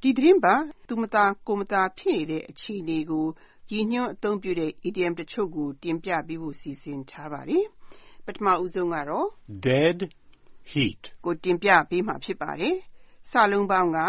ဒီသတင်းပါသူမသားကိုမသားဖြစ်နေတဲ့အခြေအနေကိုရည်ညွှန်းအသုံးပြုတဲ့ idiom တချို့ကိုတင်ပြပေးဖို့စီစဉ်ထားပါတယ်။ပထမဦးဆုံးကတော့ dead heat ကိုတင်ပြပေးမှာဖြစ်ပါတယ်။စာလုံးပေါင်းက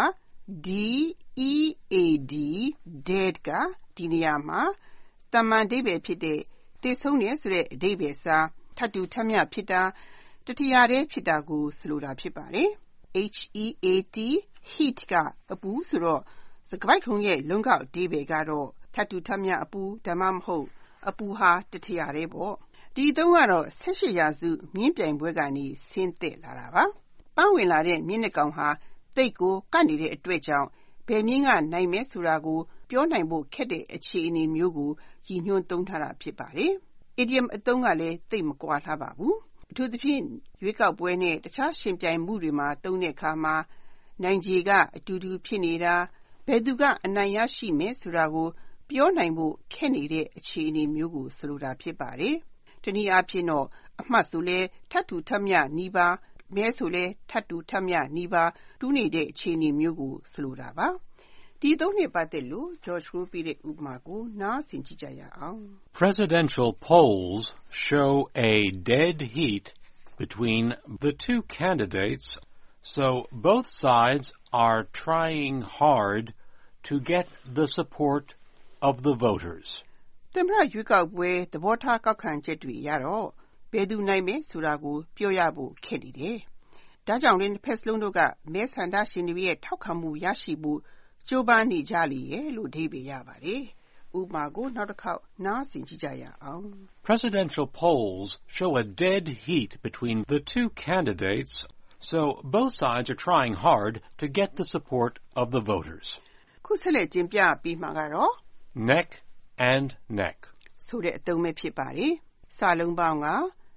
D-E-A-D dead ကဒီနေရာမှာတမန်အဓိပ္ပာယ်ဖြစ်တဲ့သေဆုံးတယ်ဆိုတဲ့အဓိပ္ပာယ်စာထပ်တူထပ်မျှဖြစ်တာတတိယတည်းဖြစ်တာကိုဆိုလိုတာဖြစ်ပါတယ်။ H-E-A-T heat ကအပူဆိုတော့စကားပိုက်ထုံးရဲ့လုံးကောက်အဓိပ္ပာယ်ကတော့ထပ်တူထပ်မျှအပူဒါမှမဟုတ်အပူဟာတတိယတည်းပေါ့။ဒီသုံးကတော့18ရာစုမြင်းပြိုင်ပွဲကနေဆင်းသက်လာတာပါ။ပန်းဝင်လာတဲ့မြင်းနှကောင်ဟာတိတ်ကိုကတ်နေတဲ့အတွက်ကြောင့်ဘယ်မြင်းကနိုင်မယ်ဆိုတာကိုပြောနိုင်ဖို့ခက်တဲ့အခြေအနေမျိုးကိုရည်ညွှန်းသုံးထားတာဖြစ်ပါတယ်။ Idiom အသုံးကလည်းသိပ်မကွာလှပါဘူး။အထူးသဖြင့်ရွေးကောက်ပွဲနဲ့တခြားရှင်ပြိုင်မှုတွေမှာသုံးတဲ့အခါမှာနိုင်ခြေကအတူတူဖြစ်နေတာဘယ်သူကအနိုင်ရရှိမယ်ဆိုတာကိုပြောနိုင်ဖို့ခက်နေတဲ့အခြေအနေမျိုးကိုဆိုလိုတာဖြစ်ပါတယ်။တနည်းအားဖြင့်တော့အမှတ်ဆိုလဲထပ်တူထပ်မျှနီးပါးမဲဆိုလဲထပ်တူထပ်မျှနီးပါးတူးနေတဲ့အခြေအနေမျိုးကိုဆိုလိုတာပါ။ဒီသုံးနှစ်ပတ်သက်လို့ George ကိုပြတဲ့ဥပမာကိုနားဆင်ကြည့်ကြရအောင် Presidential polls show a dead heat between the two candidates, so both sides are trying hard to get the support of the voters. သမ္မတရွေးကောက်ပွဲသဘောထားကောက်ခံချက်တွေရတော့ဘယ်သူနိုင်မယ်ဆိုတာကိုပြောရဖို့ခက်နေတယ်။ဒါကြောင့်လည်းတစ်ဖက်စလုံးတို့ကမဲဆန္ဒရှင်တွေရဲ့ထောက်ခံမှုရရှိဖို့ကြိုးပမ်းနေကြလေရဲ့လို့အဓိပ္ပာယ်ရပါတယ်။ဥပမာကိုနောက်တစ်ခေါက်နားဆင်ကြည့်ကြရအောင် Presidential polls show a dead heat between the two candidates, so both sides are trying hard to get the support of the voters. ခုဆက်လက်တင်ပြပြီးမှကတော့ Neck and neck. ဆိုတဲ့အသုံးပဲဖြစ်ပါတယ်။စာလုံးပေါင်းက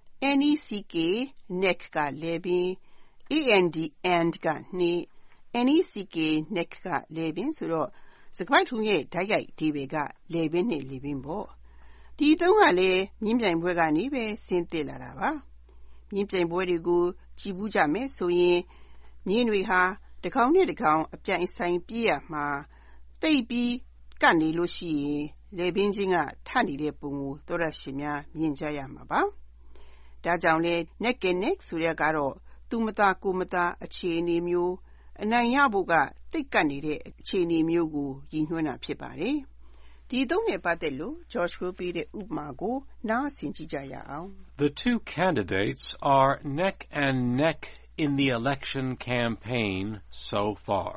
N-E-C-K neck ကလဲပင် A-N-D and ကနှေး N-E-C-K neck ကလဲပင်ဆိုတော့စကားပိုက်ထုံးရဲ့ဓာတ်ရိုက်အဓိပ္ပာယ်ကလဲပင်နဲ့လဲပင်ပေါ့။ဒီသုံးကလည်းမြင်းပြိုင်ပွဲကနေပဲဆင်းသက်လာတာပါ။မြင်းပြိုင်ပွဲတွေကိုကြည့်ဘူးကြမယ်ဆိုရင်မြင်းတွေဟာတစ်ကောင်နဲ့တစ်ကောင်အပြိုင်ဆိုင်ပြေးရမှာတိတ်ပြီးကနေလို့ရှိရင်လေပင်ချင်းကထနေတဲ့ပုံကိုသောရရှင်များမြင်ကြရမှာပါ။ဒါကြောင့်လဲ neck and neck ဆိုရကတော့သူမသားကိုမသားအခြေအနေမျိုးအနိုင်ရဖို့ကတိတ်ကပ်နေတဲ့အခြေအနေမျိုးကိုရည်ညွှန်းတာဖြစ်ပါတယ်။ဒီသုံးနဲ့ပတ်သက်လို့ George ကိုပြတဲ့ဥပမာကိုနားဆင်ကြည့်ကြရအောင် The two candidates are neck and neck in the election campaign so far.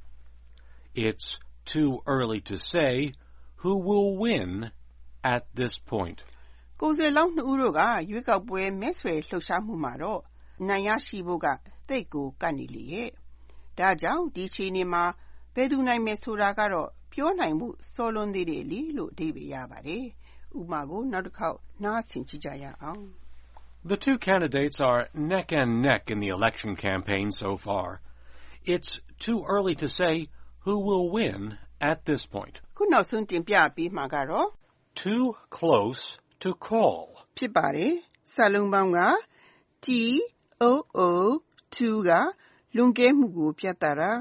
It's too early to say who will win at this point. ကိုယ်စားလှယ်နှစ်ဦးတို့ကရွေးကောက်ပွဲမဲဆွယ်လှုပ်ရှားမှုမှာတော့နိုင်ရရှိဖို့ကတိတ်ကိုကပ်နေလေရဲ့။ဒါကြောင့်ဒီချိန်နေမှာဘယ်သူနိုင်မယ်ဆိုတာကတော့ပြောနိုင်မှုစောလွန်းသေးတယ်လေလို့အဓိပ္ပာယ်ရပါတယ်။ဥပမာကိုနောက်တစ်ခေါက်နားဆင်ကြည့်ကြရအောင် The two candidates are neck and neck in the election campaign so far. It's too early to say who will win at this point. ခုနောက်ဆုံးတင်ပြပေးမှာကတော့ Too close to call. ဖြစ်ပါတယ်။စာလုံးပေါင်းက T-O-O-2 ကလွန်ကဲမှုကိုပြသတာ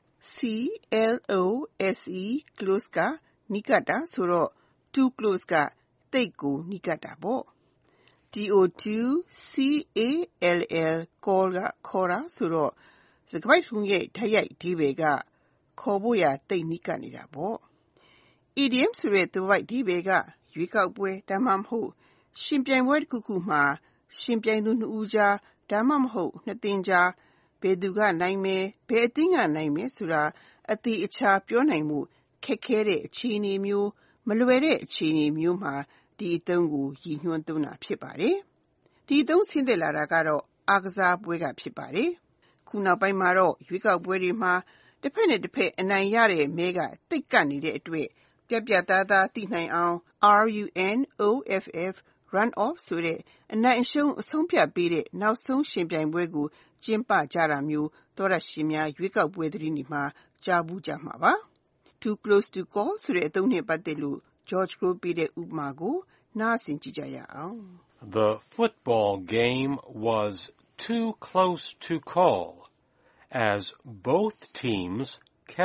C-L-O-S-E close ကနီးကပ်တာဆိုတော့ too close ကတိတ်ကိုနီးကပ်တာပေါ့။ T-O-2-C-A-L-L call ကခေါ်တာဆိုတော့စကားပိုက်ထုံးရဲ့ဓာတ်ရိုက်အဓိပ္ပာယ်ကခေါ်ဖို့ရတိတ်နီးကပ်နေတာပေါ့။ Idiom ဆိုတဲ့သွယ်ဝိုက်အဓိပ္ပာယ်ကရွေးကောက်ပွဲဒါမှမဟုတ်ရှင်ပြိုင်ပွဲတစ်ခုခုမှာရှင်ပြိုင်သူနှစ်ဦးကြားဒါမှမဟုတ်နှစ်သင်းကြားဘယ်သူကနိုင်မယ်ဘယ်အသင်းကနိုင်မယ်ဆိုတာအတိအကျပြောနိုင်မှုခက်ခဲတဲ့အခြေအနေမျိုးမလွယ်တဲ့အခြေအနေမျိုးမှာဒီအသုံးကိုရည်ညွှန်းသုံးတာဖြစ်ပါတယ်။ဒီအသုံးဆင်းသက်လာတာကတော့အားကစားပွဲကဖြစ်ပါတယ်။ခုနောက်ပိုင်းမှာတော့ရွေးကောက်ပွဲတွေမှာတစ်ဖက်နဲ့တစ်ဖက်အနိုင်ရတဲ့မဲကတိတ်ကပ်နေတဲ့အတွက်ပြတ်ပြတ်သားသားသိနိုင်အောင် RUNOFF run off ဆိုတဲ့အနိုင်အရှုံးအဆုံးဖြတ်ပေးတဲ့နောက်ဆုံးရှင်ပြိုင်ပွဲကိုကျင်းပကြတာမျိုးသောရရှင်များရွေးကောက်ပွဲသတင်းတွေမှာကြားဘူးကြမှာပါ။ Too close to call ဆိုတဲ့အသုံးနဲ့ပတ်သက်လို့ George ကိုပြတဲ့ဥပမာကိုနားဆင်ကြည့်ကြရအောင် The football game was too close to call as both teams kept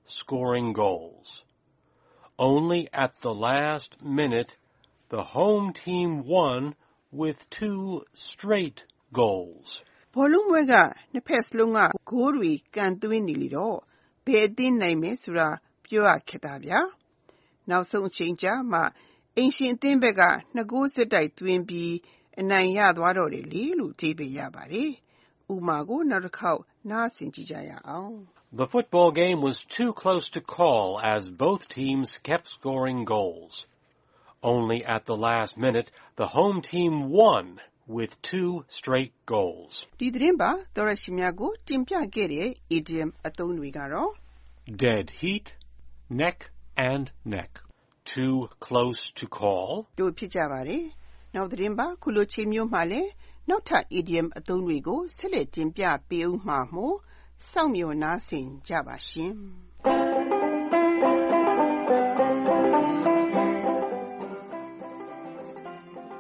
scoring goals. Only at the last minute, the home team won with 2 straight goals. ဘောလုံးပွဲကနှစ်ဖက်စလုံးကဂိုးတွေကန်သွင်းနေလေတော့ဘယ်အသင်းနိုင်မယ်ဆိုတာပြောရခက်တာဗျာနောက်ဆုံးအချိန်ကြာမှအိမ်ရှင်အသင်းဘက်က2ဂိုးစစ်တိုက်သွင်းပြီးအနိုင်ရသွားတော့တယ်လေလို့အဓိပ္ပာယ်ရပါတယ်ဥပမာကိုနောက်တစ်ခေါက်နားဆင်ကြည့်ကြရအောင် The football game was too close to call as both teams kept scoring goals. Only at the last minute, the home team won with 2 straight goals. ဒီသတင်းပါသောရရှိများကိုတင်ပြခဲ့တဲ့ idiom အသုံးတွေကတော့ Dead heat, neck and neck. Too close to call. တို့ဖြစ်ကြပါတယ်နောက်သတင်းပါခုလိုချိန်မျိုးမှာလဲနောက်ထပ် idiom အသုံးတွေကိုဆက်လက်တင်ပြပေးဦးမှာမို့စောင့်မျှော်နားဆင်ကြပါရှင်